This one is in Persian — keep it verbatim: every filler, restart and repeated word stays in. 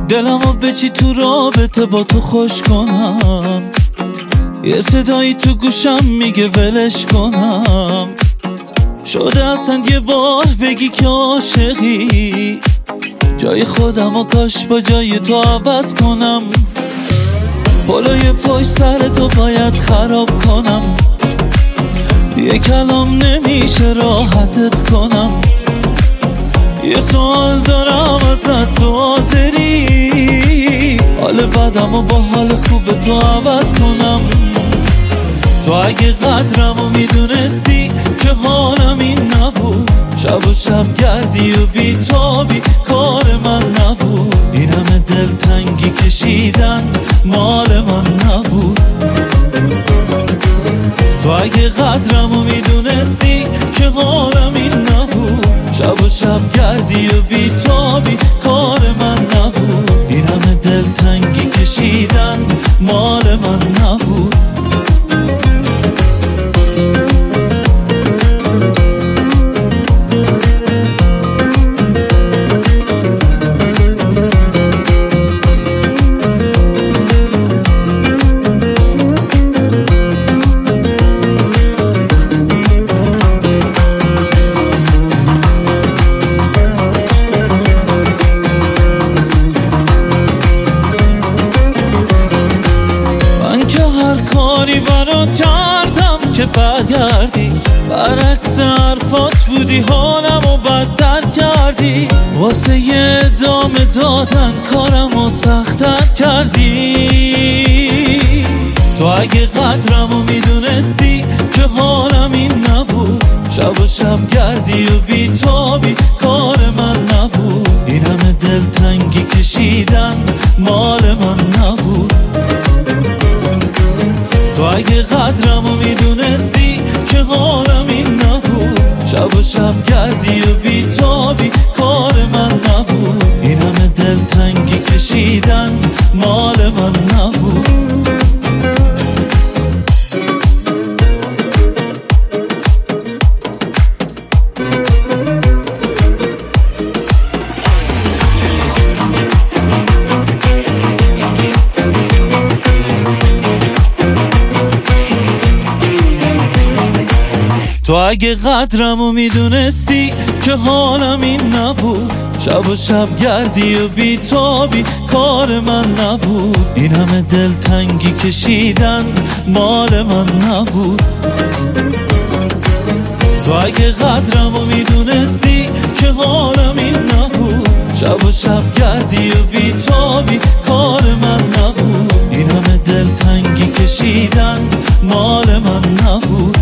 دلمو به چی تو رابطه با تو خوش کنم، یه صدایی تو گوشم میگه ولش کنم. شده اصلا یه بار بگی که عاشقی، جای خودم و کاش با جای تو عوض کنم. بالای پای سر تو باید خراب کنم، یه کلام نمیشه راحتت کنم. یه سوال دارم ازت، تو حاضری حال بدم و با حال خوب تو عوض کنم؟ تو اگه قدرمو میدونستی که حالم این نبود، شب و شب گردی و بیتابی کار من نبود. این همه دلتنگی کشیدن مال من نبود. تو اگه قدرمو میدونستی که حالم این نبود، شب و شب گردی و بیتابی کار من نبود. این همه دلتنگی کشیدن مال من نبود. کاری برات کردم که برگردی، برعکس حرفات بودی حالمو بدتر کردی. واسه یه ادامه دادن کارمو سخت‌تر کردی. تو اگه قدرمو میدونستی که حالم این نبود، شب و شب گردی و بیتابی کار من نبود. این همه دلتنگی کشیدن مال من نبود. تو اگه قدرمو میدونستی که حالم این نبود، شب و شب گردی و بیتابی کار من نبود. این همه دلتنگی کشیدن مال من نبود. تو اگه قدرمو میدونستی که حالم این نبود، شب و شب گردی و بیتابی کار من نبود. این همه دلتنگی کشیدن مال من نبود. تو اگه قدرمو میدونستی که حالم این نبود، شب و شب گردی و بیتابی کار من نبود. این همه دلتنگی کشیدن مال من نبود.